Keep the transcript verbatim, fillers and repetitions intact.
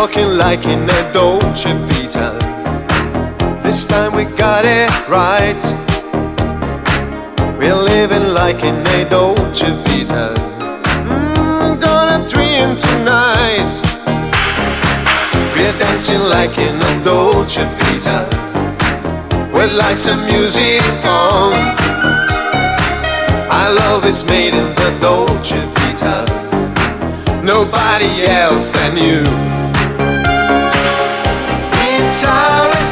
talking like in a Dolce Vita. This time we got it right. We're living like in a Dolce Vita. Mm, gonna dream tonight. We're dancing like in a Dolce Vita, with lights and music on. Our love is made in the Dolce Vita, nobody else than you. It's our